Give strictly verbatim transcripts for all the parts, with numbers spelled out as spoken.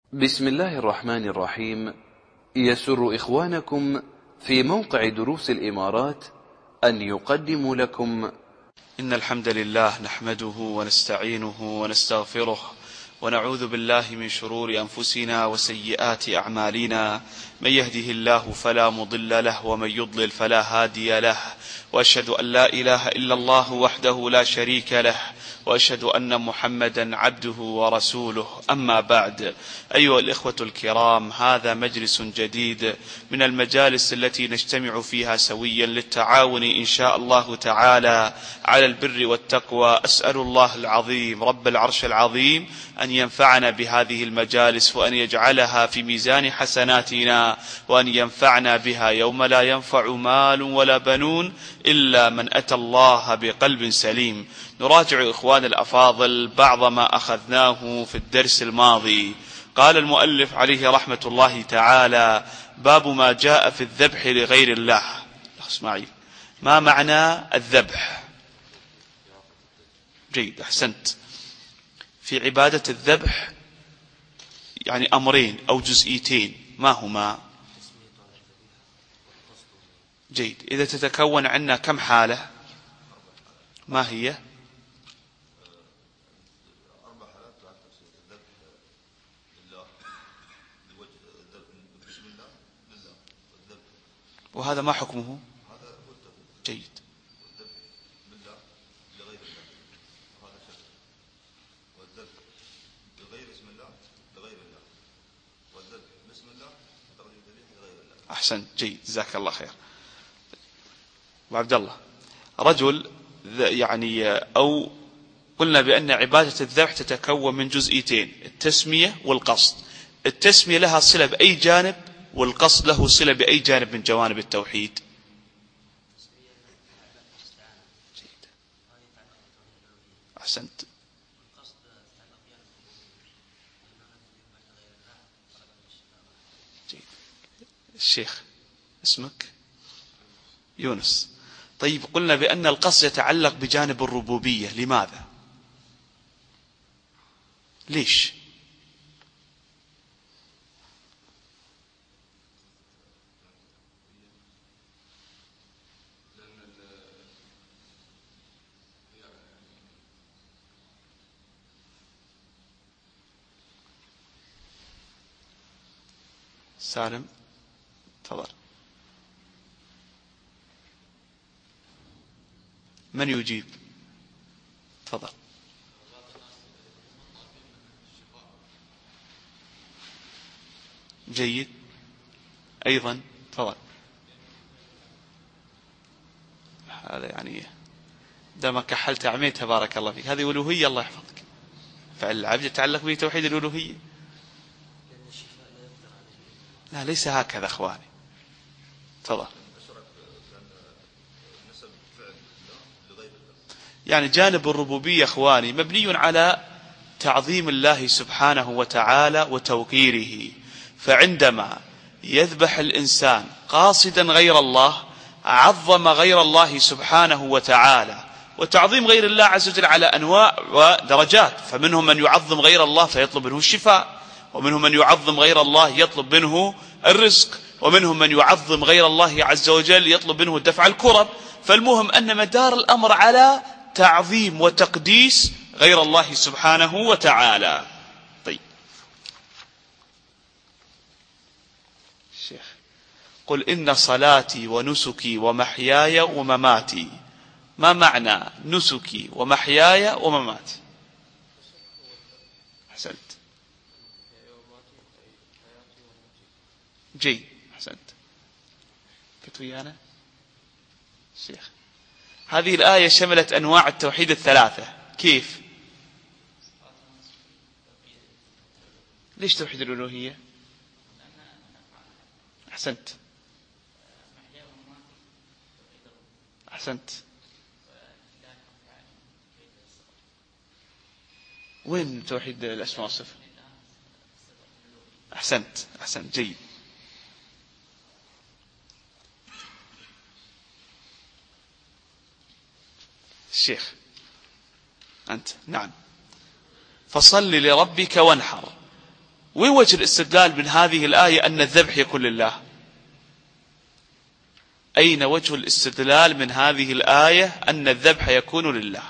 بسم الله الرحمن الرحيم. يسر إخوانكم في موقع دروس الإمارات أن يقدموا لكم إن الحمد لله نحمده ونستعينه ونستغفره ونعوذ بالله من شرور أنفسنا وسيئات أعمالنا. من يهده الله فلا مضل له ومن يضلل فلا هادي له، وأشهد أن لا إله إلا الله وحده لا شريك له، وأشهد أن محمدا عبده ورسوله. أما بعد، أيها الإخوة الكرام، هذا مجلس جديد من المجالس التي نجتمع فيها سويا للتعاون إن شاء الله تعالى على البر والتقوى. أسأل الله العظيم رب العرش العظيم أن ينفعنا بهذه المجالس، وأن يجعلها في ميزان حسناتنا، وأن ينفعنا بها يوم لا ينفع مال ولا بنون إلا من أتى الله بقلب سليم. نراجع إخوان الأفاضل بعض ما أخذناه في الدرس الماضي. قال المؤلف عليه رحمة الله تعالى: باب ما جاء في الذبح لغير الله. اسمعي، ما معنى الذبح؟ جيد، أحسنت. في عبادة الذبح يعني أمرين أو جزئيتين، ما هما؟ جيد. إذا تتكون عنا كم حالة؟ ما هي؟ وهذا ما حكمه؟ جيد. أحسن، جيد، جزاك الله خير. وعبد الله، رجل يعني أو قلنا بأن عبادة الذبح تتكون من جزئيتين: التسمية والقصد. التسمية لها صلة بأي جانب، والقصد له صلة بأي جانب من جوانب التوحيد؟ جيد. أحسنت. جيد. الشيخ اسمك؟ يونس. طيب، قلنا بأن القصد يتعلق بجانب الربوبية، لماذا؟ ليش؟ سالم، تفضل. من يجيب؟ تفضل. جيد. أيضا تفضل. هذا يعني دام كحلت عميت، تبارك الله فيك. هذه ألوهية، الله يحفظك. فعل العبد يتعلق به توحيد الألوهية. لا، ليس هكذا أخواني. تفضل. يعني جانب الربوبية أخواني مبني على تعظيم الله سبحانه وتعالى وتوقيره. فعندما يذبح الإنسان قاصدا غير الله، عظم غير الله سبحانه وتعالى. وتعظيم غير الله عز وجل على أنواع ودرجات، فمنهم من يعظم غير الله فيطلب منه الشفاء، ومنهم من يعظم غير الله يطلب منه الرزق، ومنهم من يعظم غير الله عز وجل يطلب منه دفع الكرب. فالمهم أن مدار الأمر على تعظيم وتقديس غير الله سبحانه وتعالى. طيب، الشيخ: قل إن صلاتي ونسكي ومحياي ومماتي. ما معنى نسكي ومحياي ومماتي؟ أحسنت. جيد، أحسنت. كنت ويانا الشيخ. هذه الآية شملت أنواع التوحيد الثلاثة. كيف؟ ليش توحيد الألوهية؟ أحسنت. أحسنت. وين توحيد الأسماء والصفات؟ أحسنت، أحسنت، جيد. الشيخ أنت؟ نعم. فصل لربك وانحر. وين وجه الاستدلال من هذه الآية أن الذبح يكون لله؟ أين وجه الاستدلال من هذه الآية أن الذبح يكون لله؟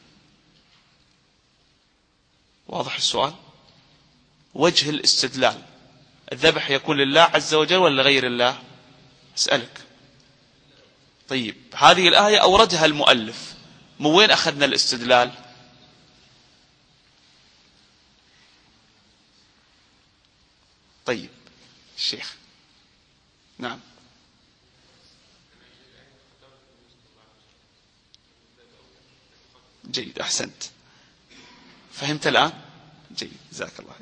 واضح السؤال؟ وجه الاستدلال، الذبح يكون لله عز وجل ولا غير الله؟ أسألك. طيب هذه الآية أوردها المؤلف، من وين أخذنا الاستدلال؟ طيب الشيخ. نعم. جيد، أحسنت، فهمت الآن؟ جيد، جزاك الله خير.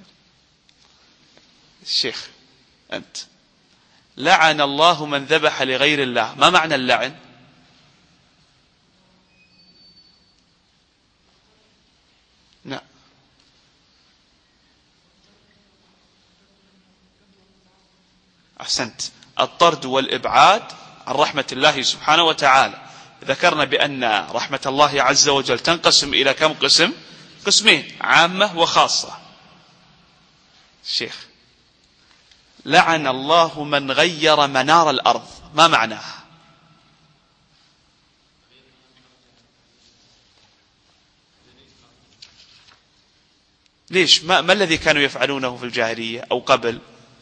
الشيخ أنت، لعن الله من ذبح لغير الله، ما معنى اللعن؟ نعم. أحسنت، الطرد والإبعاد عن رحمة الله سبحانه وتعالى. ذكرنا بأن رحمة الله عز وجل تنقسم إلى كم قسم؟ قسمين، عامة وخاصة. الشيخ، لعن الله من غير منار الأرض، ما معناها؟ ليش؟ ما, ما الذي كانوا يفعلونه في الجاهلية أو قبل؟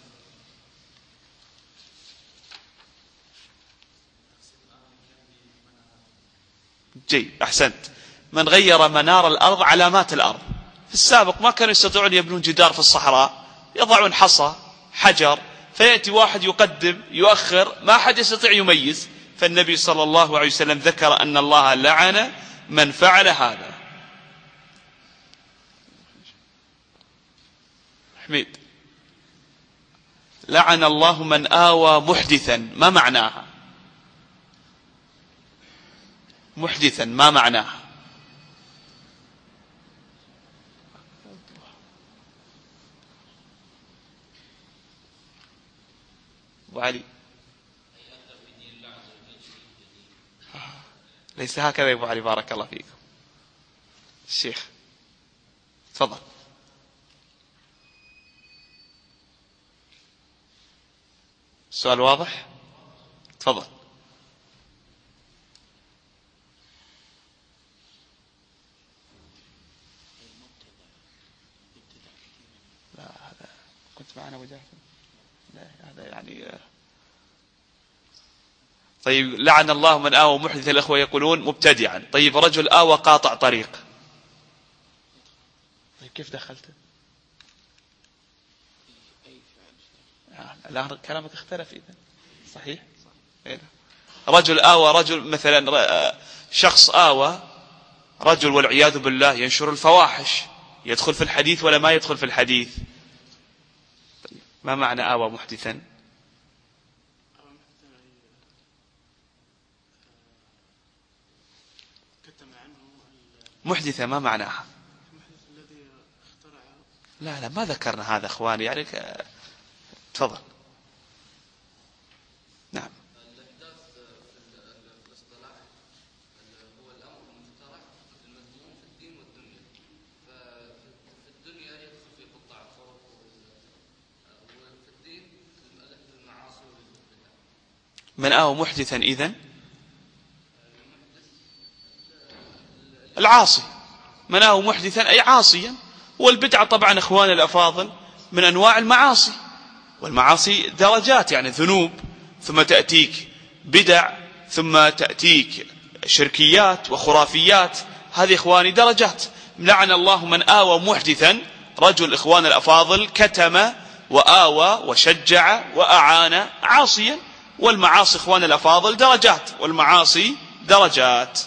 جيد، أحسنت، من غير منار الأرض، علامات الأرض. في السابق ما كانوا يستطيعون يبنون جدار في الصحراء، يضعون حصى حجر، فيأتي واحد يقدم يؤخر، ما أحد يستطيع يميز. فالنبي صلى الله عليه وسلم ذكر أن الله لعن من فعل هذا. حميد، لعن الله من آوى محدثا، ما معناها؟ محدثا ما معناها؟ أبو علي، ليس هكذا يا أبو علي، بارك الله فيكم. الشيخ تفضل. السؤال واضح؟ تفضل. لا هذا كنت معنا وجاهد، لا هذا يعني. طيب، لعن الله من آوى محدث، الأخوة يقولون مبتدعا. طيب رجل آوى قاطع طريق، طيب كيف دخلته؟ الآن كلامك اختلف إذن، صحيح؟ رجل آوى رجل، مثلا شخص آوى رجل والعياذ بالله ينشر الفواحش، يدخل في الحديث ولا ما يدخل في الحديث؟ طيب ما معنى آوى محدثا؟ محدثة ما معناها؟ لا لا ما ذكرنا هذا اخواني، يعني ك... تفضل. نعم. الإحداث في الاصطلاح هو الأمر المخترع المذموم في الدين والدنيا. ففي الدنيا يدخل في قطاع الطرق، وفي الدين المعاصي والبدع. من آوى محدثا إذن العاصي، من آوى محدثا أي عاصيا. والبدعة طبعا اخواني الأفاضل من أنواع المعاصي، والمعاصي درجات، يعني ذنوب، ثم تأتيك بدع، ثم تأتيك شركيات وخرافيات، هذه اخواني درجات. لعن الله من آوى محدثا، رجل اخوان الأفاضل كتم وآوى وشجع وأعان عاصيا. والمعاصي اخوان الأفاضل درجات، والمعاصي درجات.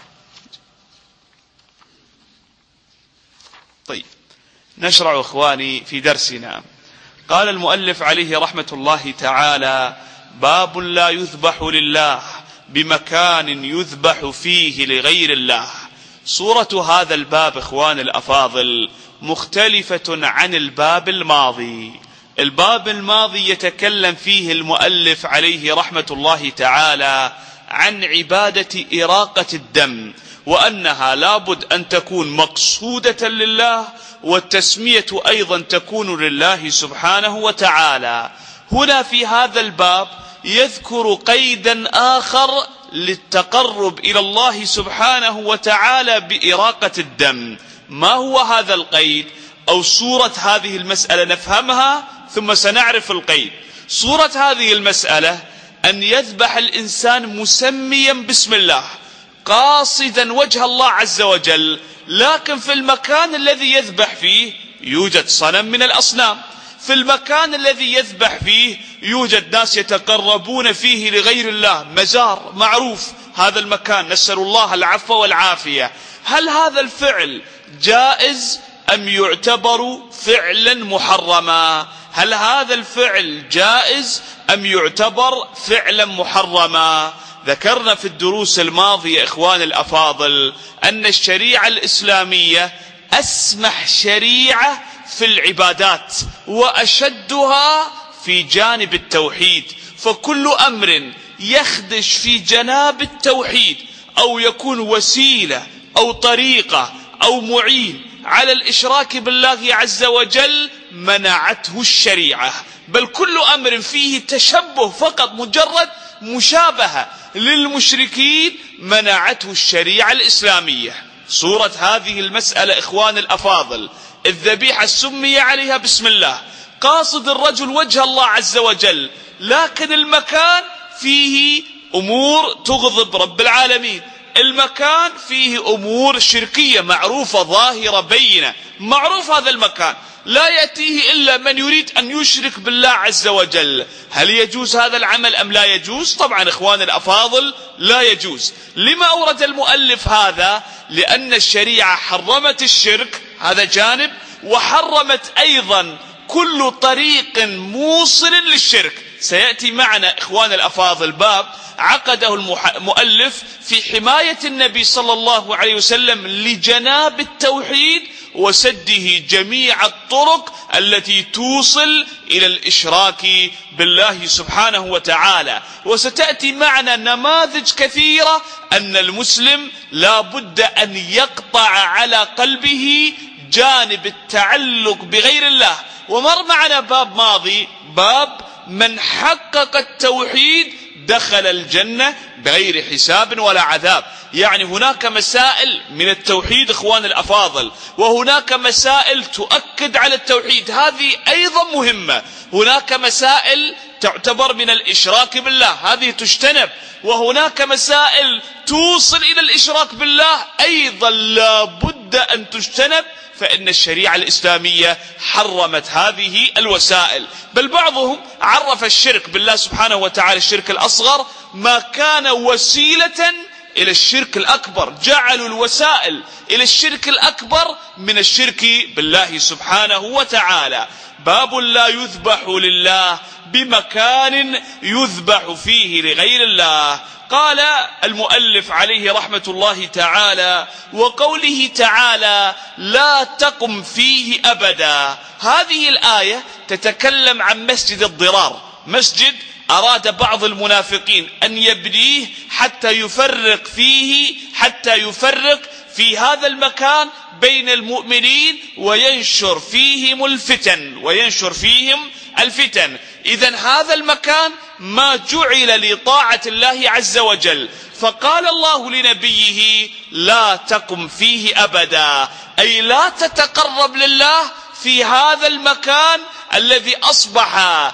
طيب نشرع اخواني في درسنا. قال المؤلف عليه رحمة الله تعالى: باب لا يذبح لله بمكان يذبح فيه لغير الله. صورة هذا الباب اخوان الأفاضل مختلفة عن الباب الماضي. الباب الماضي يتكلم فيه المؤلف عليه رحمة الله تعالى عن عبادة إراقة الدم، وأنها لابد أن تكون مقصودة لله، والتسمية أيضا تكون لله سبحانه وتعالى. هنا في هذا الباب يذكر قيدا آخر للتقرب إلى الله سبحانه وتعالى بإراقة الدم. ما هو هذا القيد أو صورة هذه المسألة؟ نفهمها ثم سنعرف القيد. صورة هذه المسألة أن يذبح الإنسان مسميا بسم الله قاصدا وجه الله عز وجل، لكن في المكان الذي يذبح فيه يوجد صنم من الأصنام، في المكان الذي يذبح فيه يوجد ناس يتقربون فيه لغير الله، مزار معروف هذا المكان، نسأل الله العفو والعافية. هل هذا الفعل جائز أم يعتبر فعلا محرما؟ هل هذا الفعل جائز أم يعتبر فعلا محرما؟ ذكرنا في الدروس الماضية إخوان الأفاضل أن الشريعة الإسلامية أسمح شريعة في العبادات وأشدها في جانب التوحيد، فكل أمر يخدش في جناب التوحيد أو يكون وسيلة أو طريقة أو معين على الإشراك بالله عز وجل منعته الشريعة، بل كل أمر فيه تشبه فقط مجرد مشابهة للمشركين منعته الشريعة الإسلامية. صورة هذه المسألة إخوان الأفاضل، الذبيحة سمي عليها بسم الله قاصد الرجل وجه الله عز وجل، لكن المكان فيه أمور تغضب رب العالمين، المكان فيه أمور شركية معروفة ظاهرة بينة، معروف هذا المكان لا يأتيه إلا من يريد أن يشرك بالله عز وجل. هل يجوز هذا العمل أم لا يجوز؟ طبعا إخوان الأفاضل لا يجوز. لما أورد المؤلف هذا؟ لأن الشريعة حرمت الشرك، هذا جانب، وحرمت أيضا كل طريق موصل للشرك. سيأتي معنا إخوان الأفاضل باب عقده المؤلف في حماية النبي صلى الله عليه وسلم لجناب التوحيد وسده جميع الطرق التي توصل إلى الإشراك بالله سبحانه وتعالى. وستأتي معنا نماذج كثيرة أن المسلم لا بد أن يقطع على قلبه جانب التعلق بغير الله. ومر معنا باب ماضي باب من حقق التوحيد دخل الجنة بغير حساب ولا عذاب، يعني هناك مسائل من التوحيد إخوان الأفاضل، وهناك مسائل تؤكد على التوحيد، هذه أيضا مهمة. هناك مسائل تعتبر من الإشراك بالله، هذه تجتنب، وهناك مسائل توصل إلى الإشراك بالله أيضا لا بد أن تجتنب، فإن الشريعة الإسلامية حرمت هذه الوسائل. بل بعضهم عرف الشرك بالله سبحانه وتعالى الشرك الأصغر ما كان وسيلة إلى الشرك الأكبر، جعلوا الوسائل إلى الشرك الأكبر من الشرك بالله سبحانه وتعالى. باب لا يذبح لله بمكان يذبح فيه لغير الله. قال المؤلف عليه رحمة الله تعالى: وقوله تعالى لا تقم فيه أبدا. هذه الآية تتكلم عن مسجد الضرار، مسجد أراد بعض المنافقين أن يبنيه حتى يفرق فيه حتى يفرق في هذا المكان بين المؤمنين وينشر فيهم الفتن وينشر فيهم الفتن. إذن هذا المكان ما جعل لطاعة الله عز وجل، فقال الله لنبيه لا تقم فيه أبدا، أي لا تتقرب لله في هذا المكان الذي أصبح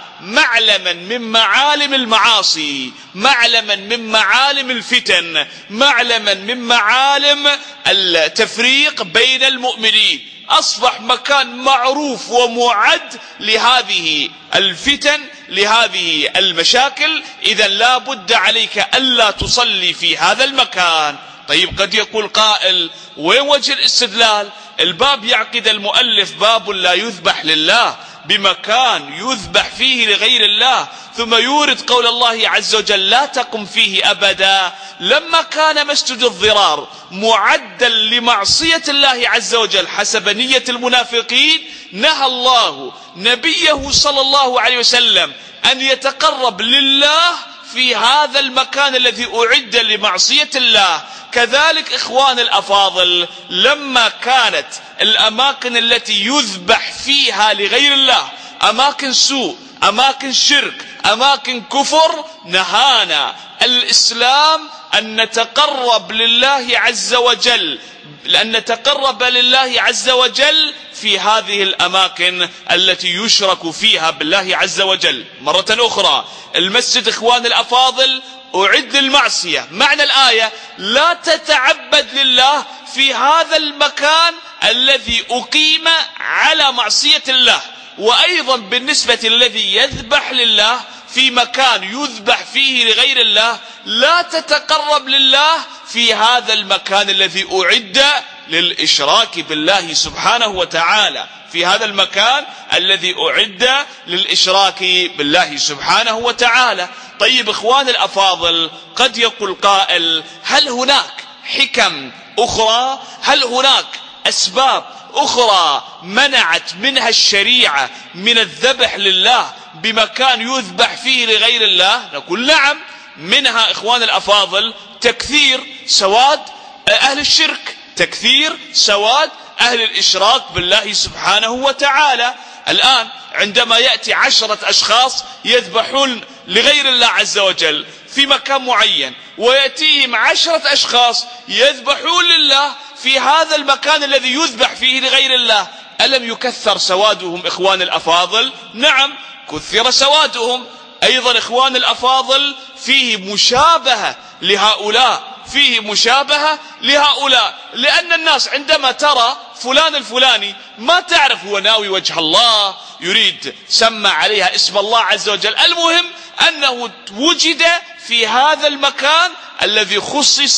معلما من معالم المعاصي، معلما من معالم الفتن، معلما من معالم التفريق بين المؤمنين، أصبح مكان معروف ومعد لهذه الفتن لهذه المشاكل. إذا لا بد عليك ألا تصلي في هذا المكان. طيب قد يقول قائل وين وجه الاستدلال؟ الباب يعقد المؤلف باب لا يذبح لله بمكان يذبح فيه لغير الله، ثم يورد قول الله عز وجل لا تقم فيه أبدا. لما كان مسجد الضرار معدا لمعصية الله عز وجل حسب نية المنافقين، نهى الله نبيه صلى الله عليه وسلم أن يتقرب لله في هذا المكان الذي أعد لمعصية الله. كذلك إخوان الأفاضل لما كانت الأماكن التي يذبح فيها لغير الله أماكن سوء، أماكن شرك، أماكن كفر، نهانا الإسلام أن نتقرب لله عز وجل لأن نتقرب لله عز وجل في هذه الأماكن التي يشرك فيها بالله عز وجل. مرة أخرى، المسجد إخوان الأفاضل أعد للمعصية. معنى الآية لا تتعبد لله في هذا المكان الذي أقيم على معصية الله. وأيضا بالنسبة للذي يذبح لله في مكان يذبح فيه لغير الله، لا تتقرب لله في هذا المكان الذي أعد للإشراك بالله سبحانه وتعالى، في هذا المكان الذي أعد للإشراك بالله سبحانه وتعالى. طيب إخوان الأفاضل، قد يقول قائل: هل هناك حكم أخرى؟ هل هناك أسباب أخرى منعت منها الشريعة من الذبح لله بمكان يذبح فيه لغير الله؟ نقول نعم، منها إخوان الأفاضل تكثير سواد أهل الشرك، تكثير سواد أهل الإشراك بالله سبحانه وتعالى. الآن عندما يأتي عشرة أشخاص يذبحون لغير الله عز وجل في مكان معين، ويأتيهم عشرة أشخاص يذبحون لله في هذا المكان الذي يذبح فيه لغير الله، ألم يكثر سوادهم إخوان الأفاضل؟ نعم، كثر سوادهم. أيضا إخوان الأفاضل فيه مشابهة لهؤلاء، فيه مشابهة لهؤلاء، لأن الناس عندما ترى فلان الفلاني ما تعرف هو ناوي وجه الله، يريد سمى عليها اسم الله عز وجل، المهم أنه وجد في هذا المكان الذي خصص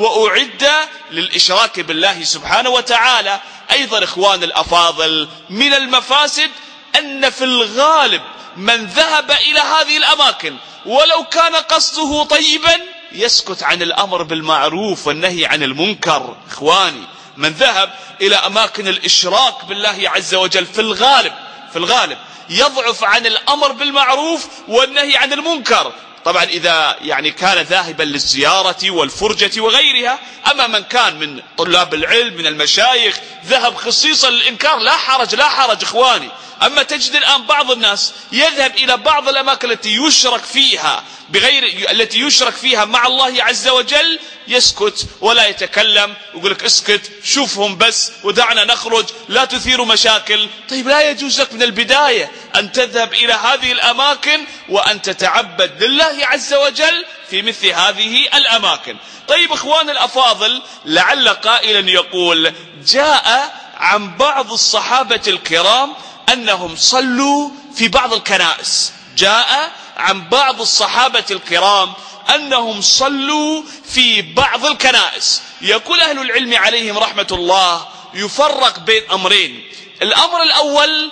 وأعد للإشراك بالله سبحانه وتعالى. أيضا إخوان الأفاضل من المفاسد أن في الغالب من ذهب إلى هذه الأماكن ولو كان قصده طيبا يسكت عن الأمر بالمعروف والنهي عن المنكر. إخواني، من ذهب إلى أماكن الإشراك بالله عز وجل في الغالب في الغالب يضعف عن الأمر بالمعروف والنهي عن المنكر، طبعا إذا يعني كان ذاهبا للزيارة والفرجة وغيرها. أما من كان من طلاب العلم من المشايخ ذهب خصيصا للإنكار، لا حرج لا حرج إخواني. أما تجد الآن بعض الناس يذهب إلى بعض الأماكن التي يشرك فيها بغير التي يشرك فيها مع الله عز وجل، يسكت ولا يتكلم، يقول لك اسكت، شوفهم بس ودعنا نخرج، لا تثير مشاكل. طيب لا يجوز لك من البداية أن تذهب إلى هذه الأماكن وأن تتعبد لله عز وجل في مثل هذه الأماكن. طيب إخوان الأفاضل، لعل قائلا يقول: جاء عن بعض الصحابة الكرام أنهم صلوا في بعض الكنائس، جاء عن بعض الصحابة الكرام أنهم صلوا في بعض الكنائس. يقول أهل العلم عليهم رحمة الله: يفرق بين أمرين. الأمر الأول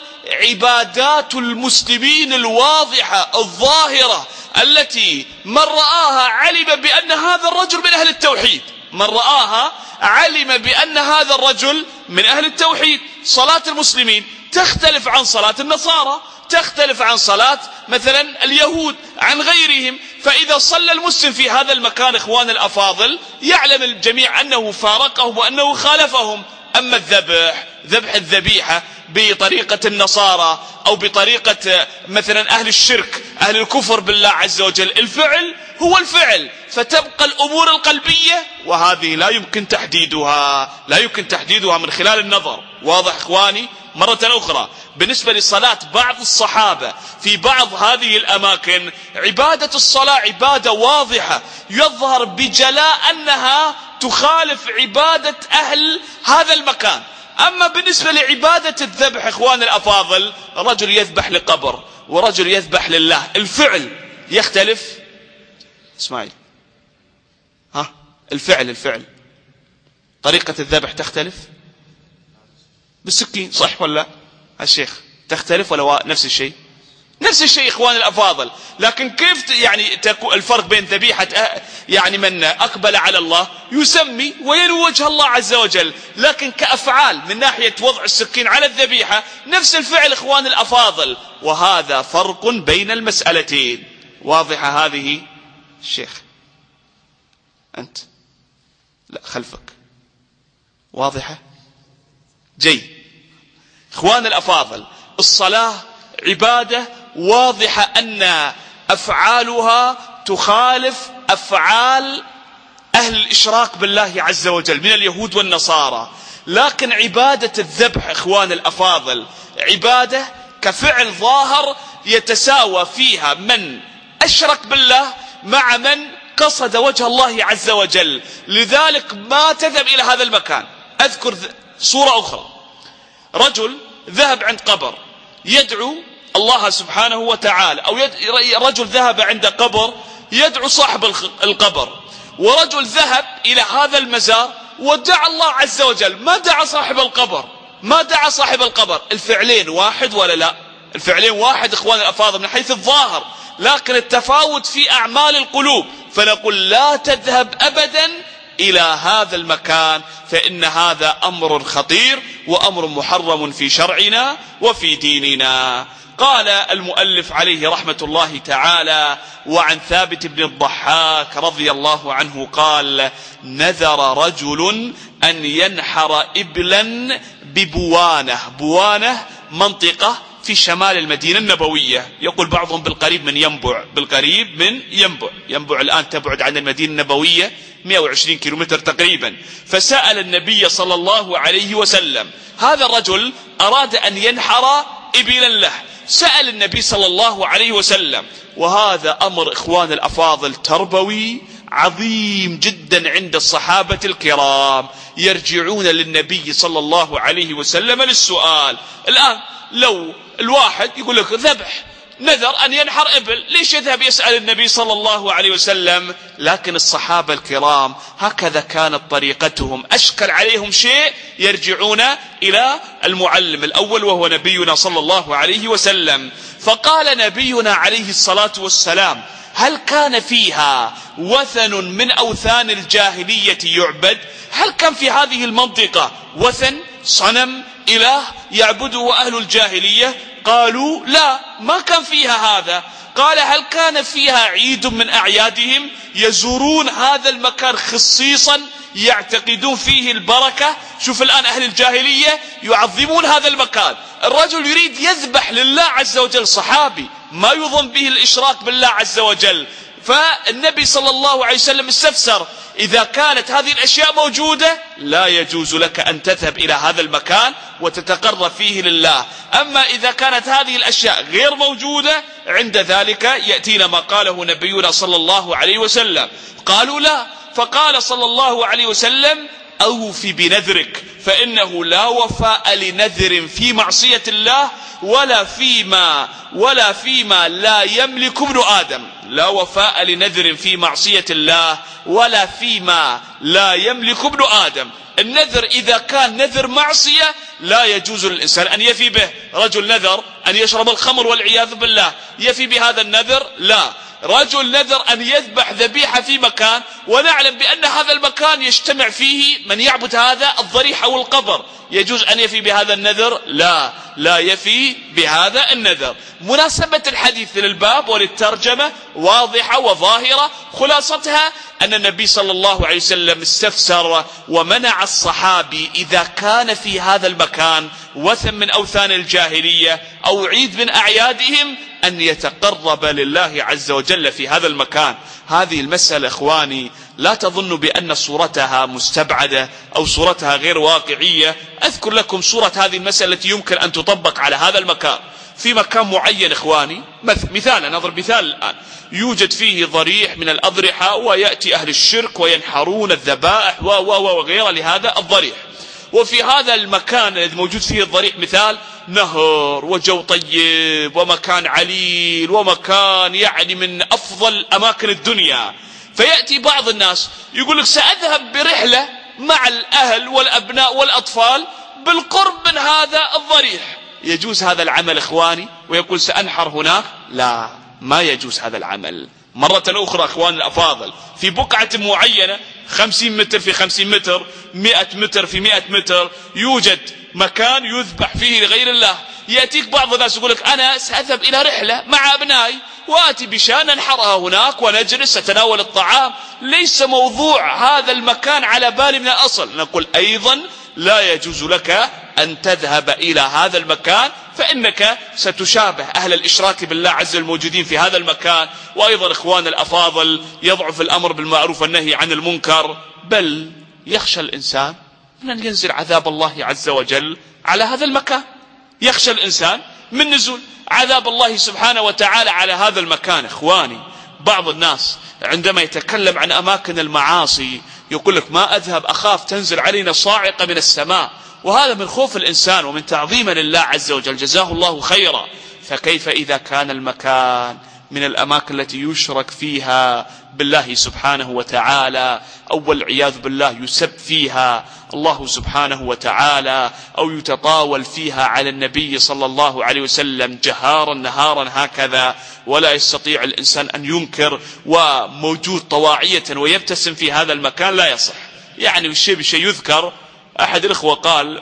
عبادات المسلمين الواضحة الظاهرة التي من رآها علم بأن هذا الرجل من أهل التوحيد، من رآها علم بأن هذا الرجل من أهل التوحيد. صلاة المسلمين تختلف عن صلاة النصارى، تختلف عن صلاة مثلا اليهود عن غيرهم. فإذا صلى المسلم في هذا المكان إخوان الأفاضل يعلم الجميع أنه فارقهم وأنه خالفهم. أما الذبح، ذبح الذبيحة بطريقة النصارى أو بطريقة مثلا أهل الشرك أهل الكفر بالله عز وجل، الفعل هو الفعل، فتبقى الأمور القلبية، وهذه لا يمكن تحديدها لا يمكن تحديدها من خلال النظر. واضح إخواني؟ مرة أخرى، بالنسبة لصلاة بعض الصحابة في بعض هذه الأماكن، عبادة الصلاة عبادة واضحة يظهر بجلاء أنها تخالف عبادة أهل هذا المكان. أما بالنسبة لعبادة الذبح إخوان الأفاضل، رجل يذبح لقبر ورجل يذبح لله، الفعل يختلف. اسماعيل، ها الفعل الفعل طريقة الذبح تختلف بالسكين، صح ولا الشيخ؟ تختلف ولا نفس الشيء؟ نفس الشيء إخوان الأفاضل. لكن كيف يعني الفرق بين ذبيحة يعني من أقبل على الله يسمي وينوي وجه الله عز وجل، لكن كأفعال من ناحية وضع السكين على الذبيحة نفس الفعل إخوان الأفاضل، وهذا فرق بين المسألتين. واضحة هذه الشيخ؟ أنت لا خلفك. واضحة؟ جيد. إخوان الأفاضل، الصلاة عبادة واضحة أن أفعالها تخالف أفعال أهل الإشراك بالله عز وجل من اليهود والنصارى، لكن عبادة الذبح إخوان الأفاضل عبادة كفعل ظاهر يتساوى فيها من أشرك بالله مع من قصد وجه الله عز وجل، لذلك ما تذهب إلى هذا المكان. أذكر صورة أخرى، رجل ذهب عند قبر يدعو الله سبحانه وتعالى، أو يد... رجل ذهب عند قبر يدعو صاحب القبر، ورجل ذهب إلى هذا المزار ودعا الله عز وجل، ما دعا صاحب القبر، ما دعا صاحب القبر. الفعلين واحد ولا لا؟ الفعلين واحد إخوان الأفاضل من حيث الظاهر، لكن التفاوت في أعمال القلوب. فنقول لا تذهب أبدا إلى هذا المكان، فإن هذا أمر خطير وأمر محرم في شرعنا وفي ديننا. قال المؤلف عليه رحمة الله تعالى: وعن ثابت بن الضحاك رضي الله عنه قال: نذر رجل أن ينحر إبلا ببوانة. بوانة منطقة في شمال المدينة النبوية، يقول بعضهم بالقريب من ينبع، بالقريب من ينبع. ينبع الآن تبعد عن المدينة النبوية مئة وعشرين كيلومتر تقريبا. فسأل النبي صلى الله عليه وسلم، هذا الرجل أراد أن ينحر إبلا له، سأل النبي صلى الله عليه وسلم، وهذا أمر إخوان الأفاضل تربوي عظيم جدا عند الصحابة الكرام، يرجعون للنبي صلى الله عليه وسلم للسؤال. الآن لو الواحد يقول لك ذبح، نذر أن ينحر إبل، ليش يذهب يسأل النبي صلى الله عليه وسلم؟ لكن الصحابة الكرام هكذا كانت طريقتهم، أشكل عليهم شيء يرجعون إلى المعلم الأول وهو نبينا صلى الله عليه وسلم. فقال نبينا عليه الصلاة والسلام: هل كان فيها وثن من أوثان الجاهلية يعبد؟ هل كان في هذه المنطقة وثن، صنم، إله يعبده أهل الجاهلية؟ قالوا لا، ما كان فيها هذا. قال: هل كان فيها عيد من أعيادهم يزورون هذا المكان خصيصا يعتقدون فيه البركة؟ شوف الآن أهل الجاهلية يعظمون هذا المكان، الرجل يريد يذبح لله عز وجل، صحابي ما يظن به الإشراك بالله عز وجل. فالنبي صلى الله عليه وسلم استفسر: إذا كانت هذه الأشياء موجودة لا يجوز لك أن تذهب إلى هذا المكان وتتقرب فيه لله، أما إذا كانت هذه الأشياء غير موجودة عند ذلك يأتينا ما قاله نبينا صلى الله عليه وسلم. قالوا لا، فقال صلى الله عليه وسلم: أوف بنذرك، فإنه لا وفاء لنذر في معصية الله ولا فيما ولا فيما لا يملك ابن آدم. لا وفاء لنذر في معصية الله ولا فيما لا يملك ابن آدم. النذر إذا كان نذر معصية لا يجوز للإنسان أن يفي به. رجل نذر أن يشرب الخمر والعياذ بالله، يفي بهذا النذر؟ لا. رجل نذر أن يذبح ذبيحة في مكان ونعلم بأن هذا المكان يجتمع فيه من يعبد هذا الضريح أو القبر، يجوز أن يفي بهذا النذر؟ لا، لا يفي بهذا النذر. مناسبة الحديث للباب وللترجمة واضحة وظاهرة، خلاصتها أن النبي صلى الله عليه وسلم استفسر ومنع الصحابي إذا كان في هذا المكان وثن من أوثان الجاهلية أو عيد من أعيادهم أن يتقرب لله عز وجل في هذا المكان. هذه المسألة إخواني لا تظن بأن صورتها مستبعدة أو صورتها غير واقعية. أذكر لكم صورة هذه المسألة التي يمكن أن تطبق على هذا المكان. في مكان معين إخواني، مثال نضرب مثال الآن، يوجد فيه ضريح من الأضرحة ويأتي أهل الشرك وينحرون الذبائح وغيرها لهذا الضريح، وفي هذا المكان الذي موجود فيه الضريح مثال نهر وجو طيب ومكان عليل ومكان يعني من أفضل أماكن الدنيا. فيأتي بعض الناس يقول لك سأذهب برحلة مع الأهل والأبناء والأطفال بالقرب من هذا الضريح. يجوز هذا العمل إخواني؟ ويقول سأنحر هناك؟ لا، ما يجوز هذا العمل. مرة أخرى إخوان الأفاضل، في بقعة معينة خمسين متر في خمسين متر، مئة متر في مئة متر، يوجد مكان يذبح فيه لغير الله. يأتيك بعض الناس يقول لك أنا سأذهب إلى رحلة مع أبنائي وآتي بشاة ننحرها هناك ونجلس نتناول الطعام. ليس موضوع هذا المكان على بالي من الأصل. نقول أيضا لا يجوز لك أن تذهب إلى هذا المكان، فإنك ستشابه أهل الإشراك بالله عز الموجودين في هذا المكان. وأيضا إخوان الأفاضل يضعف الأمر بالمعروف والنهي عن المنكر، بل يخشى الإنسان من أن ينزل عذاب الله عز وجل على هذا المكان. يخشى الإنسان من نزول عذاب الله سبحانه وتعالى على هذا المكان. إخواني، بعض الناس عندما يتكلم عن أماكن المعاصي يقول لك ما أذهب أخاف تنزل علينا صاعقة من السماء، وهذا من خوف الإنسان ومن تعظيم لله عز وجل، جزاه الله خيرا. فكيف إذا كان المكان من الأماكن التي يشرك فيها بالله سبحانه وتعالى، أو والعياذ بالله يسب فيها الله سبحانه وتعالى، أو يتطاول فيها على النبي صلى الله عليه وسلم جهارا نهارا هكذا، ولا يستطيع الإنسان أن ينكر، وموجود طواعية ويبتسم في هذا المكان، لا يصح. يعني الشيء بشيء يذكر، أحد الإخوة قال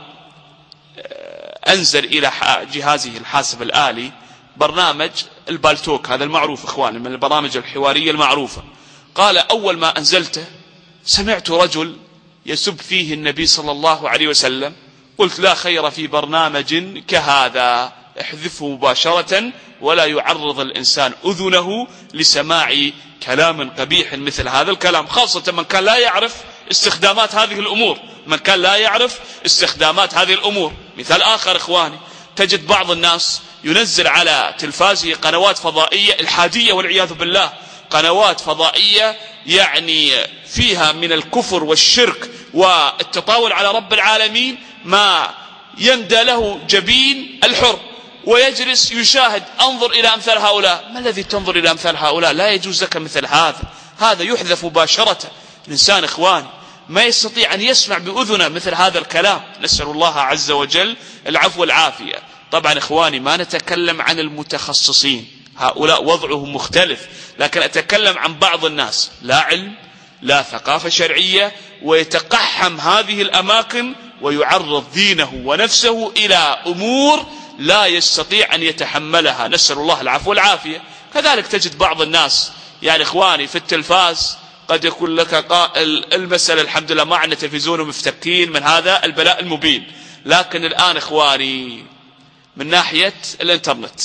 أنزل إلى جهازه الحاسب الآلي برنامج البالتوك، هذا المعروف إخواني من البرامج الحوارية المعروفة. قال أول ما أنزلته سمعت رجل يسب فيه النبي صلى الله عليه وسلم، قلت لا خير في برنامج كهذا، احذفه مباشرة ولا يعرض الإنسان أذنه لسماع كلام قبيح مثل هذا الكلام، خاصة من كان لا يعرف استخدامات هذه الأمور من كان لا يعرف استخدامات هذه الأمور. مثال آخر إخواني، تجد بعض الناس ينزل على تلفازه قنوات فضائية الحادية والعياذ بالله، قنوات فضائية يعني فيها من الكفر والشرك والتطاول على رب العالمين ما يندى له جبين الحر، ويجلس يشاهد. انظر إلى أمثال هؤلاء. ما الذي تنظر إلى أمثال هؤلاء؟ لا يجوز لك مثل هذا، هذا يحذف مباشرة. الإنسان إخواني ما يستطيع أن يسمع بأذنه مثل هذا الكلام، نسأل الله عز وجل العفو والعافية. طبعا إخواني ما نتكلم عن المتخصصين، هؤلاء وضعهم مختلف، لكن أتكلم عن بعض الناس لا علم لا ثقافة شرعية، ويتقحم هذه الأماكن ويعرض دينه ونفسه إلى أمور لا يستطيع أن يتحملها، نسأل الله العفو والعافية. كذلك تجد بعض الناس يعني إخواني في التلفاز قد يقول لك قائل المسألة الحمد لله ما عندنا تلفزيون ومفتكين من هذا البلاء المبين، لكن الآن إخواني من ناحية الإنترنت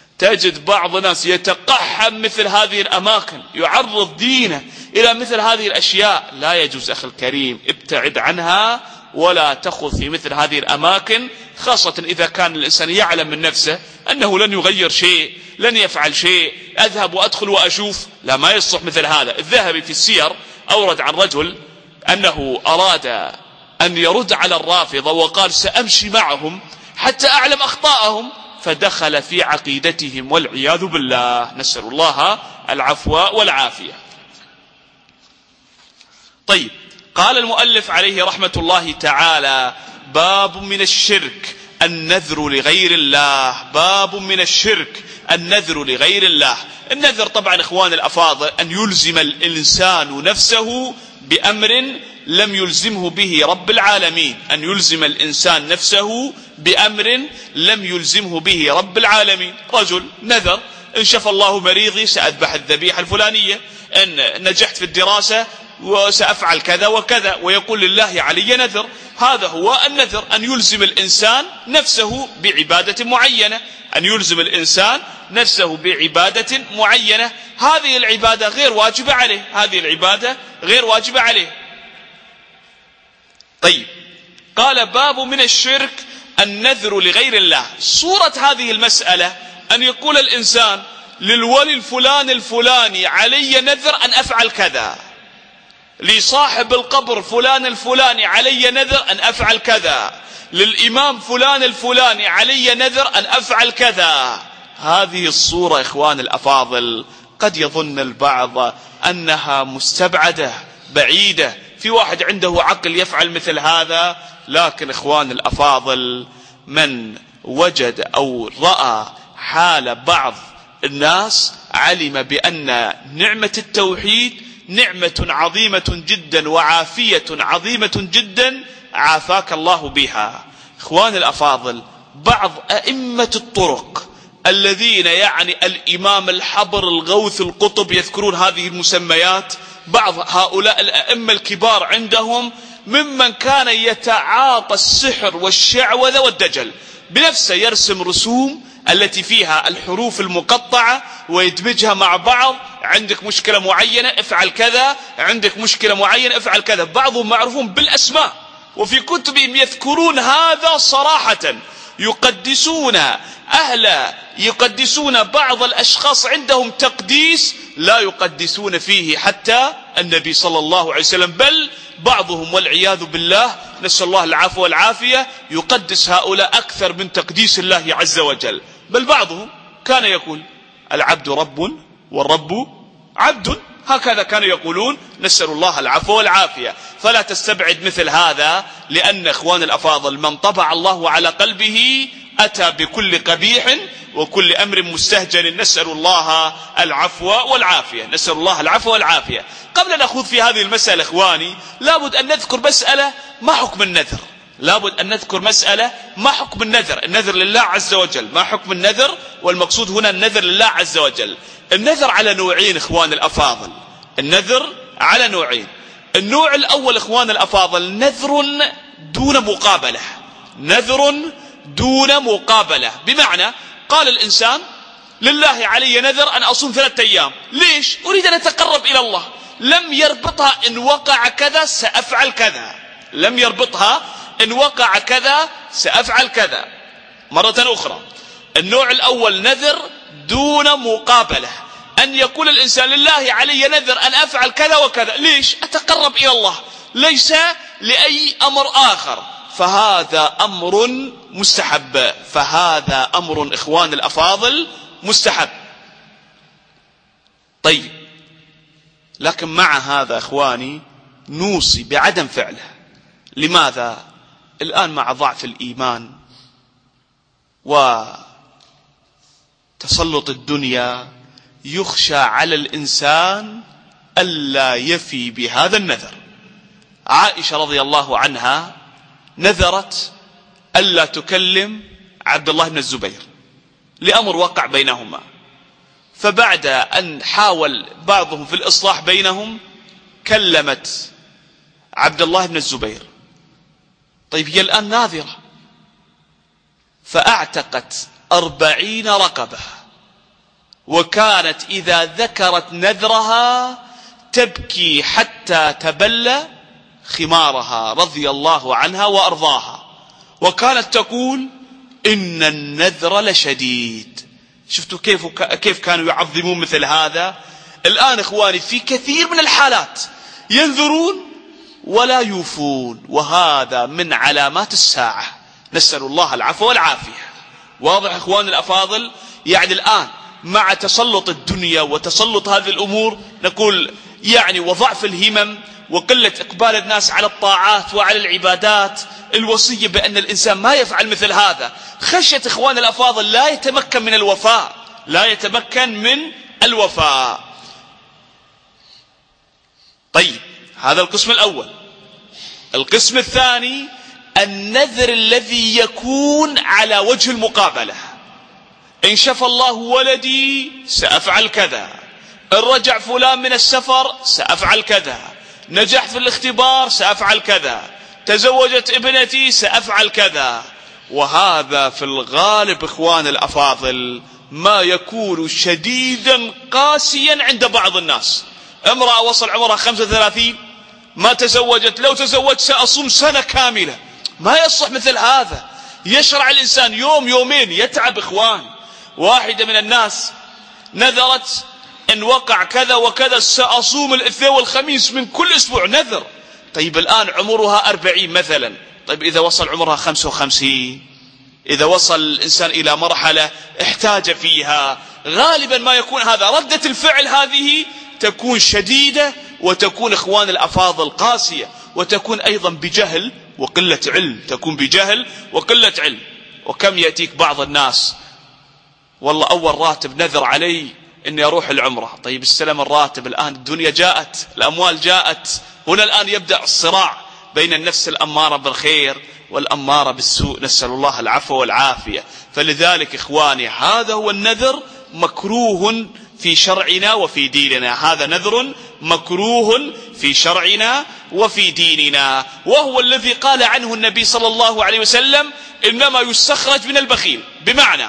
تجد بعض الناس يتقحم مثل هذه الأماكن، يعرض دينه إلى مثل هذه الأشياء. لا يجوز أخي الكريم، ابتعد عنها ولا تخذ في مثل هذه الأماكن، خاصة إذا كان الإنسان يعلم من نفسه أنه لن يغير شيء، لن يفعل شيء، أذهب وأدخل وأشوف. لا، ما يصح مثل هذا. الذهبي في السير أورد عن رجل أنه أراد أن يرد على الرافضة وقال سأمشي معهم حتى أعلم أخطاءهم، فدخل في عقيدتهم والعياذ بالله، نسأل الله العفو والعافية. طيب، قال المؤلف عليه رحمة الله تعالى: باب من الشرك النذر لغير الله. باب من الشرك النذر لغير الله. النذر طبعا إخوان الأفاضل أن يلزم الإنسان نفسه بأمر لم يلزمه به رب العالمين، أن يلزم الإنسان نفسه بأمر لم يلزمه به رب العالمين. رجل نذر إن شفى الله مريضي سأذبح الذبيحة الفلانية، إن نجحت في الدراسة وسأفعل كذا وكذا، ويقول لله علي نذر. هذا هو النذر، أن يلزم الإنسان نفسه بعبادة معينة، أن يلزم الإنسان نفسه بعبادة معينة. هذه العبادة غير واجبة عليه، هذه العبادة غير واجبة عليه. طيب، قال: باب من الشرك النذر لغير الله. صورة هذه المسألة أن يقول الإنسان للولي الفلان الفلاني علي نذر أن أفعل كذا، لصاحب القبر فلان الفلاني علي نذر أن أفعل كذا، للإمام فلان الفلاني علي نذر أن أفعل كذا. هذه الصورة إخوان الأفاضل قد يظن البعض أنها مستبعدة بعيدة، في واحد عنده عقل يفعل مثل هذا. لكن إخوان الأفاضل من وجد أو رأى حال بعض الناس علم بأن نعمة التوحيد نعمة عظيمة جدا وعافية عظيمة جدا عافاك الله بها. إخوان الأفاضل، بعض أئمة الطرق الذين يعني الإمام الحبر الغوث القطب يذكرون هذه المسميات. بعض هؤلاء الأئمة الكبار عندهم ممن كان يتعاطى السحر والشعوذة والدجل بنفسه، يرسم رسوم التي فيها الحروف المقطعة ويدمجها مع بعض. عندك مشكلة معينة افعل كذا، عندك مشكلة معينة افعل كذا. بعضهم معروفون بالأسماء، وفي كتبهم يذكرون هذا صراحة. يقدسون أهل يقدسون بعض الأشخاص عندهم تقديس لا يقدسون فيه حتى النبي صلى الله عليه وسلم، بل بعضهم والعياذ بالله نسأل الله العفو والعافية يقدس هؤلاء أكثر من تقديس الله عز وجل. بل بعضهم كان يقول العبد رب والرب عبد، هكذا كانوا يقولون. نسأل الله العفو والعافية. فلا تستبعد مثل هذا، لأن إخوان الأفاضل من طبع الله على قلبه أتى بكل قبيح وكل أمر مستهجن. نسأل الله العفو والعافية، نسأل الله العفو والعافية. قبل أن نخوض في هذه المسألة إخواني، لابد أن نذكر مسألة: ما حكم النذر؟ لابد أن نذكر مسألة: ما حكم النذر؟ النذر لله عز وجل، ما حكم النذر؟ والمقصود هنا النذر لله عز وجل. النذر على نوعين إخوان الأفاضل، النذر على نوعين. النوع الأول إخوان الأفاضل نذر دون مقابلة، نذر دون مقابلة. بمعنى قال الإنسان لله علي نذر أن أصوم ثلاثة أيام، ليش؟ أريد أن أتقرب إلى الله. لم يربطها إن وقع كذا سأفعل كذا، لم يربطها إن وقع كذا سأفعل كذا. مرة أخرى، النوع الأول نذر دون مقابلة، أن يقول الإنسان لله علي نذر أن أفعل كذا وكذا، ليش؟ أتقرب إلى الله، ليس لأي أمر آخر. فهذا أمر مستحب، فهذا أمر إخوان الأفاضل مستحب. طيب، لكن مع هذا إخواني نوصي بعدم فعله. لماذا؟ الآن مع ضعف الإيمان وتسلط الدنيا يخشى على الإنسان ألا يفي بهذا النذر. عائشة رضي الله عنها نذرت ألا تكلم عبد الله بن الزبير لأمر وقع بينهما، فبعد أن حاول بعضهم في الإصلاح بينهم كلمت عبد الله بن الزبير. طيب، هي الآن ناذرة، فأعتقت أربعين رقبة، وكانت إذا ذكرت نذرها تبكي حتى تبلى خمارها رضي الله عنها وأرضاها، وكانت تقول إن النذر لشديد. شفتوا كيف كيف كانوا يعظمون مثل هذا؟ الآن إخواني في كثير من الحالات ينذرون ولا يوفون، وهذا من علامات الساعة. نسأل الله العفو والعافية. واضح إخواني الأفاضل؟ يعني الآن مع تسلط الدنيا وتسلط هذه الأمور نقول يعني وضعف الهمم وقلة إقبال الناس على الطاعات وعلى العبادات، الوصية بأن الإنسان ما يفعل مثل هذا، خشية إخوان الأفاضل لا يتمكن من الوفاء، لا يتمكن من الوفاء. طيب، هذا القسم الأول. القسم الثاني النذر الذي يكون على وجه المقابلة. إن شفى الله ولدي سأفعل كذا، إن رجع فلان من السفر سأفعل كذا، نجحت في الاختبار سأفعل كذا، تزوجت ابنتي سأفعل كذا. وهذا في الغالب إخوان الأفاضل ما يكون شديدا قاسيا عند بعض الناس. امرأة وصل عمرها خمسة وثلاثين ما تزوجت، لو تزوجت سأصوم سنة كاملة. ما يصح مثل هذا. يشرع الإنسان يوم يومين يتعب إخوان. واحدة من الناس نذرت إن وقع كذا وكذا سأصوم الاثنين والخميس من كل أسبوع، نذر. طيب، الآن عمرها أربعين مثلا. طيب، إذا وصل عمرها خمسة وخمسين، إذا وصل الإنسان إلى مرحلة احتاج فيها، غالبا ما يكون هذا ردة الفعل هذه تكون شديدة، وتكون إخوان الأفاضل قاسية، وتكون أيضا بجهل وقلة علم، تكون بجهل وقلة علم. وكم يأتيك بعض الناس والله أول راتب نذر علي إني أروح العمرة. طيب، استلم الراتب، الآن الدنيا جاءت، الأموال جاءت، هنا الآن يبدأ الصراع بين النفس الأمارة بالخير والأمارة بالسوء، نسأل الله العفو والعافية. فلذلك إخواني هذا هو النذر، مكروه في شرعنا وفي ديننا، هذا نذر مكروه في شرعنا وفي ديننا، وهو الذي قال عنه النبي صلى الله عليه وسلم إنما يستخرج من البخيل، بمعنى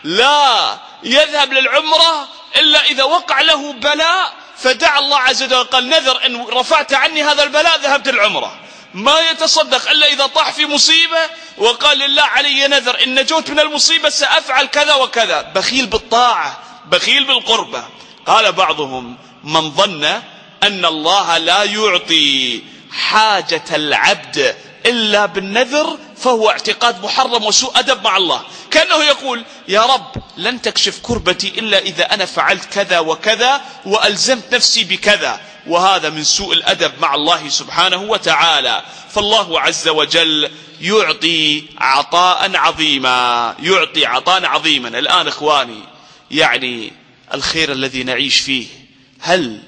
لا يذهب للعمرة إلا إذا وقع له بلاء فدعا الله عز وجل قال نذر إن رفعت عني هذا البلاء ذهبت العمرة. ما يتصدق إلا إذا طاح في مصيبة وقال لله علي نذر إن نجوت من المصيبة سأفعل كذا وكذا. بخيل بالطاعة، بخيل بالقربة. قال بعضهم من ظن أن الله لا يعطي حاجة العبد إلا بالنذر فهو اعتقاد محرم وسوء أدب مع الله، كأنه يقول يا رب لن تكشف كربتي إلا إذا أنا فعلت كذا وكذا وألزمت نفسي بكذا، وهذا من سوء الأدب مع الله سبحانه وتعالى. فالله عز وجل يعطي عطاء عظيما، يعطي عطاء عظيما. الآن إخواني يعني الخير الذي نعيش فيه هل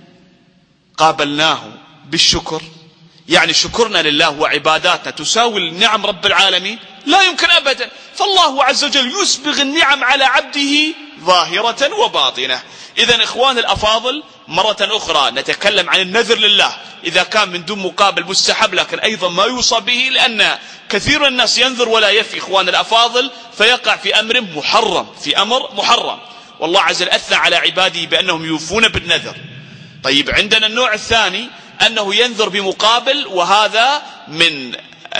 قابلناه بالشكر؟ يعني شكرنا لله وعباداتنا تساوي نعم رب العالمين؟ لا يمكن أبدا. فالله عز وجل يسبغ النعم على عبده ظاهرة وباطنة. إذن إخوان الأفاضل مرة أخرى نتكلم عن النذر لله إذا كان من دون مقابل مستحب، لكن أيضا ما يوصى به، لأن كثير من الناس ينذر ولا يفي إخوان الأفاضل فيقع في أمر محرم، في أمر محرم. والله عز وجل أثنى على عباده بأنهم يوفون بالنذر. طيب عندنا النوع الثاني أنه ينذر بمقابل، وهذا من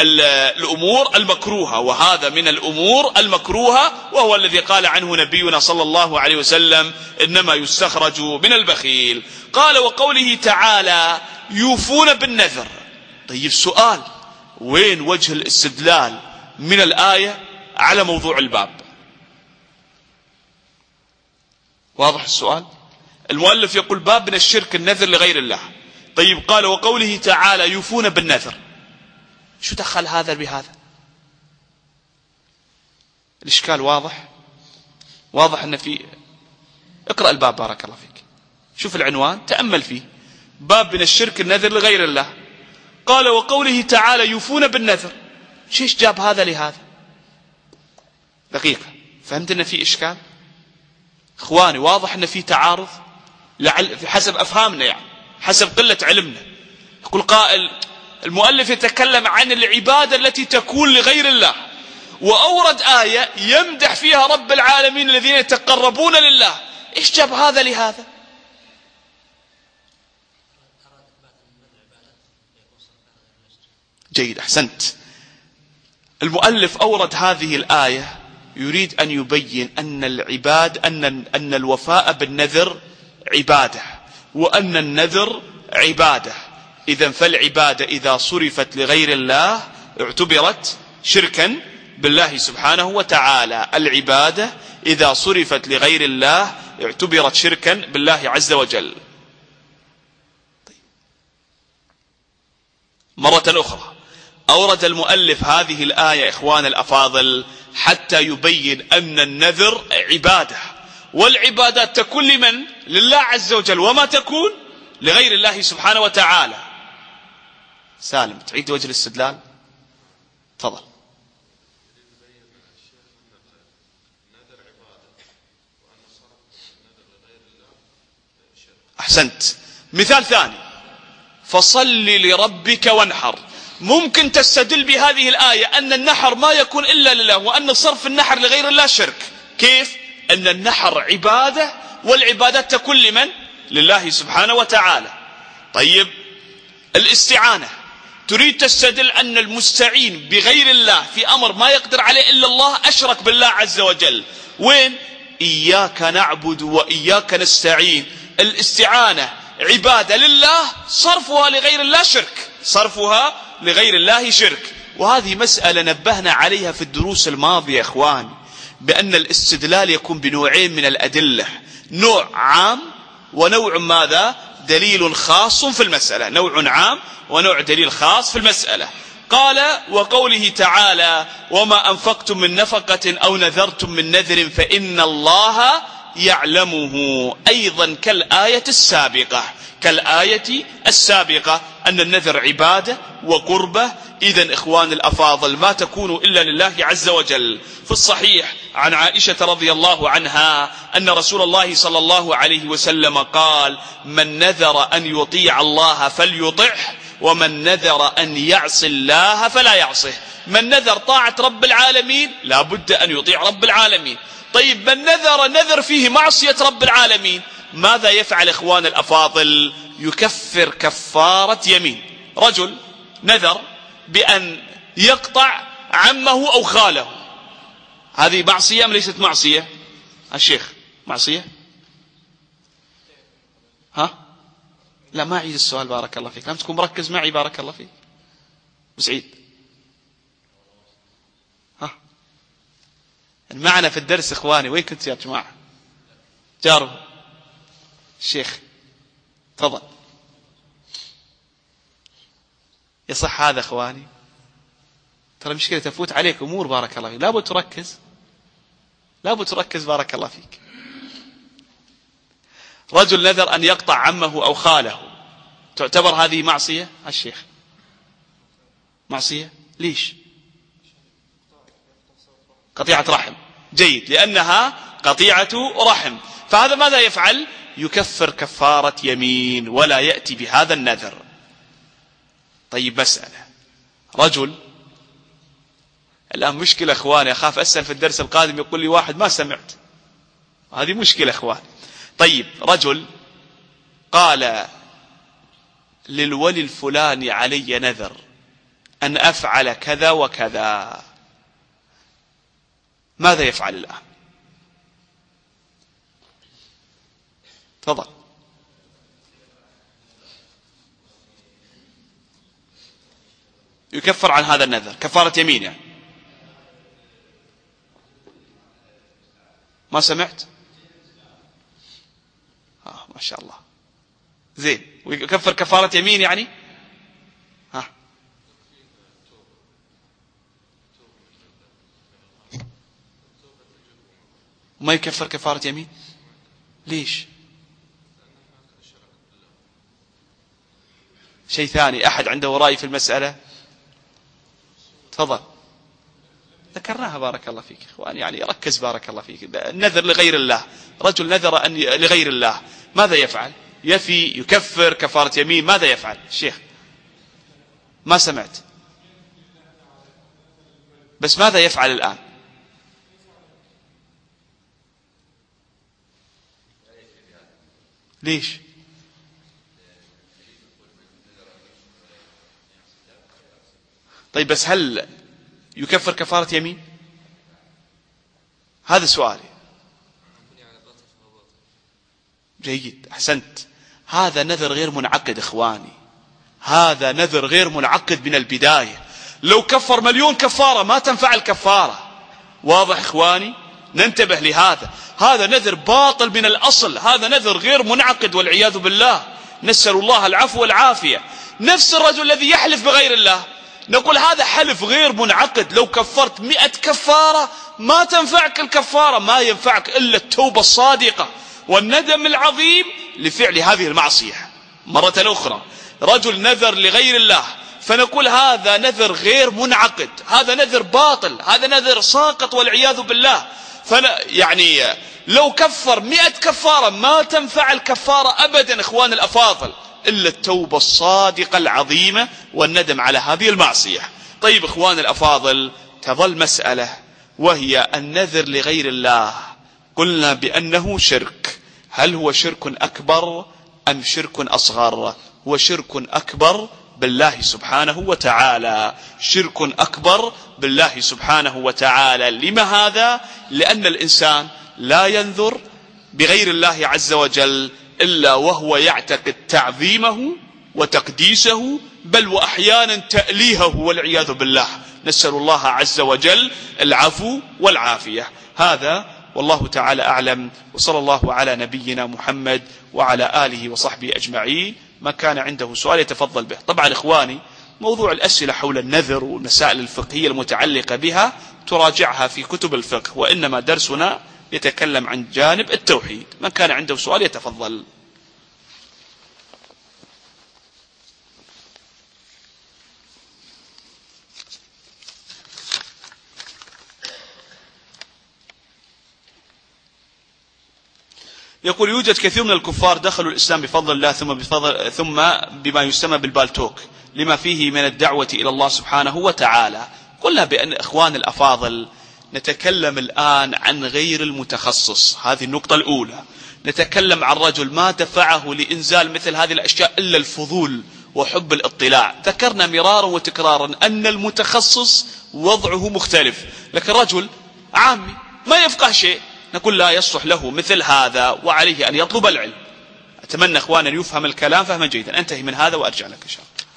الأمور المكروهة، وهذا من الأمور المكروهة، وهو الذي قال عنه نبينا صلى الله عليه وسلم إنما يستخرج من البخيل. قال وقوله تعالى يوفون بالنذر. طيب سؤال، وين وجه الاستدلال من الآية على موضوع الباب؟ واضح السؤال؟ المؤلف يقول باب من الشرك النذر لغير الله. طيب قال وقوله تعالى يوفون بالنذر، شو دخل هذا بهذا؟ الإشكال واضح؟ واضح أن في، اقرأ الباب بارك الله فيك، شوف العنوان تأمل فيه، باب من الشرك النذر لغير الله. قال وقوله تعالى يوفون بالنذر، شيش جاب هذا لهذا؟ دقيقة، فهمت أن في إشكال؟ إخواني واضح أن في تعارض لعل حسب أفهامنا، يعني حسب قلة علمنا. يقول قائل المؤلف يتكلم عن العبادة التي تكون لغير الله، وأورد آية يمدح فيها رب العالمين الذين يتقربون لله، إيش جاب هذا لهذا؟ جيد، أحسنت. المؤلف أورد هذه الآية يريد أن يبين أن العباد أن أن الوفاء بالنذر عبادة، وأن النذر عبادة. إذن فالعبادة إذا صرفت لغير الله اعتبرت شركا بالله سبحانه وتعالى. العبادة إذا صرفت لغير الله اعتبرت شركا بالله عز وجل. طيب. مرة أخرى أورد المؤلف هذه الآية إخوان الأفاضل حتى يبين أن النذر عبادة، والعبادات تكون لمن؟ لله عز وجل، وما تكون لغير الله سبحانه وتعالى. سالم تعيد وجه الاستدلال؟ تفضل. أحسنت. مثال ثاني، فصل لربك وانحر. ممكن تستدل بهذه الآية أن النحر ما يكون إلا لله، وأن صرف النحر لغير الله شرك. كيف؟ أن النحر عبادة، والعبادات تكون لمن؟ لله سبحانه وتعالى. طيب الاستعانة، تريد تستدل أن المستعين بغير الله في أمر ما يقدر عليه إلا الله أشرك بالله عز وجل. وين؟ إياك نعبد وإياك نستعين. الاستعانة عبادة لله، صرفها لغير الله شرك، صرفها لغير الله شرك. وهذه مسألة نبهنا عليها في الدروس الماضية إخوان، بأن الاستدلال يكون بنوعين من الأدلة، نوع عام ونوع ماذا؟ دليل خاص في المسألة، نوع عام ونوع دليل خاص في المسألة. قال وقوله تعالى وما أنفقتم من نفقة أو نذرتم من نذر فإن الله يعلمه أيضا كالآية السابقة كالآية السابقة أن النذر عبادة وقربة. إذن إخوان الأفاضل ما تكون إلا لله عز وجل. في الصحيح عن عائشة رضي الله عنها أن رسول الله صلى الله عليه وسلم قال: من نذر أن يطيع الله فليطعه، ومن نذر أن يعصي الله فلا يعصه. من نذر طاعة رب العالمين لا بد أن يطيع رب العالمين. طيب من نذر نذر فيه معصية رب العالمين ماذا يفعل إخوان الأفاضل؟ يكفر كفارة يمين. رجل نذر بأن يقطع عمه أو خاله، هذه معصية أم ليست معصية؟ الشيخ معصية؟ ها؟ لا ما أعيد السؤال بارك الله فيك، لم تكون مركز معي بارك الله فيك. مسعيد ها؟ معنا في الدرس إخواني، وين كنت يا جماعة؟ جارو الشيخ تفضل. يصح هذا إخواني؟ ترى مشكلة تفوت عليك أمور بارك الله فيك، لابد تركز لابد تركز بارك الله فيك. رجل نذر أن يقطع عمه أو خاله، تعتبر هذه معصية؟ الشيخ معصية ليش؟ قطيعة رحم، جيد، لأنها قطيعة رحم. فهذا ماذا يفعل؟ يكفر كفارة يمين ولا يأتي بهذا النذر. طيب مسألة، رجل الآن مشكلة إخواني، أخاف أسأل في الدرس القادم يقول لي واحد ما سمعت، هذه مشكلة إخواني. طيب رجل قال للولي الفلاني علي نذر أن أفعل كذا وكذا، ماذا يفعل الآن؟ تفضل. يكفر عن هذا النذر كفارة يمين يعني. ما سمعت؟ آه ما شاء الله زين. ويكفر كفارة يمين يعني ها؟ ما يكفر كفارة يمين ليش؟ شيء ثاني، أحد عنده رأي في المسألة؟ تفضل. ذكرناها بارك الله فيك إخوان، يعني ركز بارك الله فيك. النذر لغير الله، رجل نذر أن لغير الله ماذا يفعل؟ يفي يكفر كفارة يمين، ماذا يفعل؟ الشيخ ما سمعت، بس ماذا يفعل الآن؟ ليش؟ طيب بس هل يكفر كفارة يمين؟ هذا سؤالي. جيد أحسنت. هذا نذر غير منعقد إخواني، هذا نذر غير منعقد من البداية. لو كفر مليون كفارة ما تنفع الكفارة. واضح إخواني؟ ننتبه لهذا. هذا نذر باطل من الأصل، هذا نذر غير منعقد والعياذ بالله، نسأل الله العفو والعافية. نفس الرجل الذي يحلف بغير الله نقول هذا حلف غير منعقد، لو كفرت مئة كفارة ما تنفعك الكفارة، ما ينفعك إلا التوبة الصادقة والندم العظيم لفعل هذه المعصية. مرة أخرى رجل نذر لغير الله فنقول هذا نذر غير منعقد، هذا نذر باطل، هذا نذر ساقط والعياذ بالله. فلا يعني لو كفر مئة كفارة ما تنفع الكفارة أبدا إخوان الأفاضل إلا التوبة الصادقة العظيمة والندم على هذه المعصية. طيب إخوان الأفاضل، تظل مسألة وهي النذر لغير الله. قلنا بأنه شرك، هل هو شرك أكبر أم شرك أصغر؟ هو شرك أكبر بالله سبحانه وتعالى، شرك أكبر بالله سبحانه وتعالى. لما هذا؟ لأن الإنسان لا ينذر بغير الله عز وجل إلا وهو يعتقد تعظيمه وتقديسه، بل وأحيانا تأليهه والعياذ بالله. نسأل الله عز وجل العفو والعافية. هذا والله تعالى أعلم، وصلى الله على نبينا محمد وعلى آله وصحبه أجمعين. ما كان عنده سؤال يتفضل به. طبعا إخواني موضوع الأسئلة حول النذر والمسائل الفقهية المتعلقة بها تراجعها في كتب الفقه، وإنما درسنا يتكلم عن جانب التوحيد. من كان عنده سؤال يتفضل. يقول يوجد كثير من الكفار دخلوا الإسلام بفضل الله ثم بفضل ثم بما يسمى بالبالتوك لما فيه من الدعوة إلى الله سبحانه وتعالى. قلنا بأن إخوان الأفاضل نتكلم الآن عن غير المتخصص، هذه النقطة الأولى. نتكلم عن رجل ما دفعه لإنزال مثل هذه الأشياء إلا الفضول وحب الاطلاع. ذكرنا مرارا وتكرارا أن المتخصص وضعه مختلف، لكن رجل عامي ما يفقه شيء نقول لا يصلح له مثل هذا وعليه أن يطلب العلم. أتمنى أخوانا أن يفهم الكلام فهما جيدا. أنتهي من هذا وأرجع لك إن شاء الله.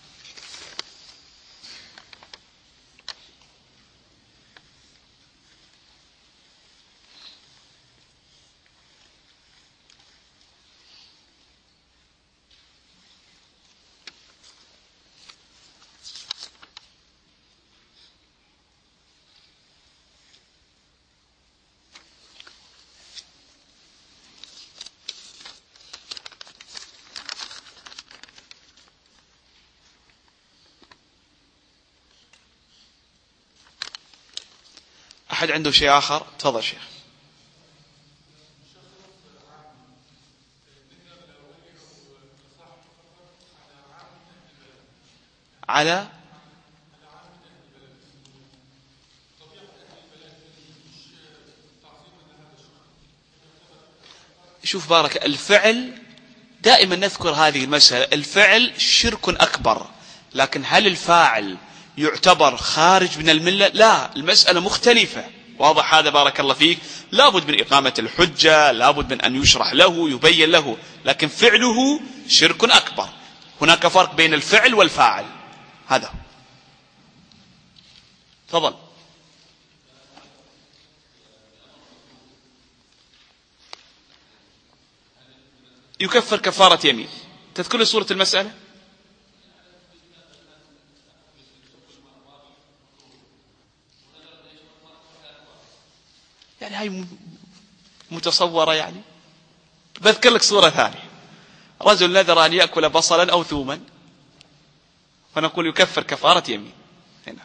أحد عنده شيء آخر؟ تفضل شيخ. على شوف بارك الفعل، دائما نذكر هذه المسألة، الفعل شرك أكبر، لكن هل الفاعل يعتبر خارج من الملة؟ لا، المسألة مختلفة. واضح هذا بارك الله فيك؟ لابد من إقامة الحجة، لابد من أن يشرح له يبين له، لكن فعله شرك أكبر. هناك فرق بين الفعل والفاعل. هذا تفضل. يكفر كفارة يمين. تذكر لي صورة المسألة؟ يعني هاي متصورة. يعني بذكر لك صورة ثانية. رجل نذر أن يأكل بصلا أو ثوما فنقول يكفر كفارة يمين. هنا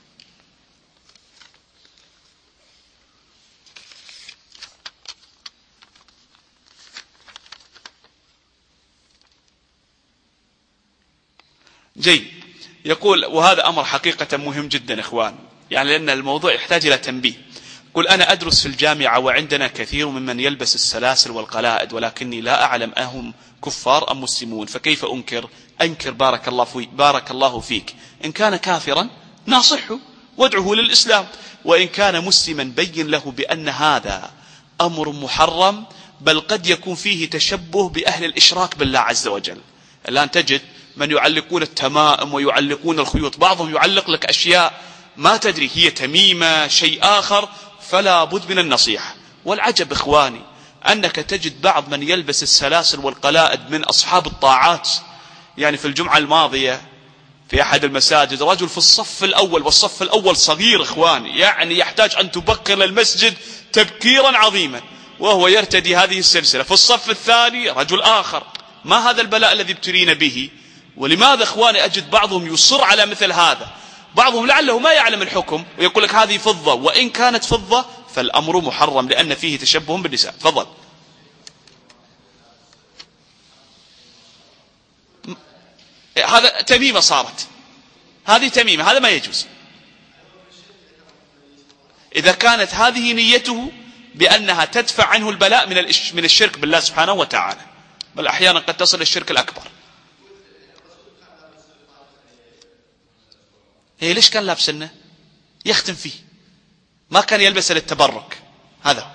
جيد. يقول وهذا أمر حقيقة مهم جدا إخوان، يعني لأن الموضوع يحتاج إلى تنبيه. قل أنا أدرس في الجامعة وعندنا كثير ممن يلبس السلاسل والقلائد، ولكني لا أعلم أهم كفار أم مسلمون، فكيف أنكر؟ أنكر بارك الله فيك بارك الله فيك. إن كان كافرا ناصحه وادعه للإسلام، وإن كان مسلما بين له بأن هذا أمر محرم، بل قد يكون فيه تشبه بأهل الإشراك بالله عز وجل. الآن تجد من يعلقون التمائم ويعلقون الخيوط، بعضهم يعلق لك أشياء ما تدري هي تميمة شيء آخر، فلا بد من النصيحة. والعجب إخواني أنك تجد بعض من يلبس السلاسل والقلائد من أصحاب الطاعات. يعني في الجمعة الماضية في أحد المساجد رجل في الصف الأول، والصف الأول صغير إخواني، يعني يحتاج أن تبكر للمسجد تبكيرا عظيما، وهو يرتدي هذه السلسلة. في الصف الثاني رجل آخر. ما هذا البلاء الذي ابتلينا به؟ ولماذا إخواني أجد بعضهم يصر على مثل هذا؟ بعضهم لعله ما يعلم الحكم ويقول لك هذه فضة، وإن كانت فضة فالأمر محرم لأن فيه تشبه بالنساء. تفضل. هذا تميمة صارت، هذه تميمة، هذا ما يجوز. إذا كانت هذه نيته بأنها تدفع عنه البلاء من من الشرك بالله سبحانه وتعالى، بل أحيانا قد تصل الشرك الأكبر. هي ليش كان لابس سنة؟ يختم فيه، ما كان يلبس للتبرك. هذا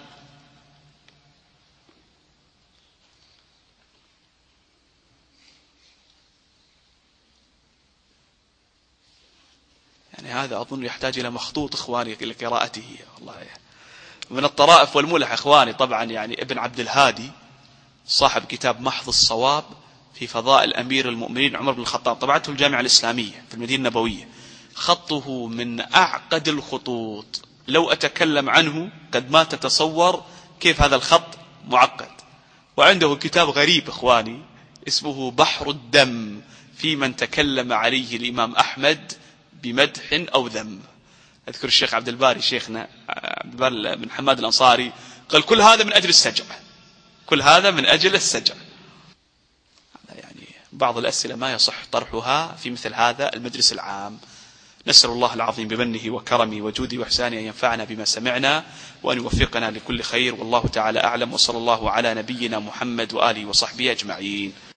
يعني هذا أظن يحتاج إلى مخطوط إخواني لقراءته. والله من الطرائف والملح إخواني طبعا يعني ابن عبد الهادي صاحب كتاب محض الصواب في فضائل أمير المؤمنين عمر بن الخطاب، طبعته الجامعة الإسلامية في المدينة النبوية. خطه من أعقد الخطوط، لو أتكلم عنه قد ما تتصور كيف هذا الخط معقد. وعنده كتاب غريب إخواني اسمه بحر الدم في من تكلم عليه الإمام أحمد بمدح أو ذم. أذكر الشيخ عبد الباري شيخنا عبد الباري بن حماد الأنصاري قال كل هذا من أجل السجع، كل هذا من أجل السجع. يعني بعض الأسئلة ما يصح طرحها في مثل هذا المجلس العام. نسأل الله العظيم بمنه وكرمه وجوده وإحسانه أن ينفعنا بما سمعنا وأن يوفقنا لكل خير، والله تعالى أعلم، وصلى الله على نبينا محمد وآله وصحبه أجمعين.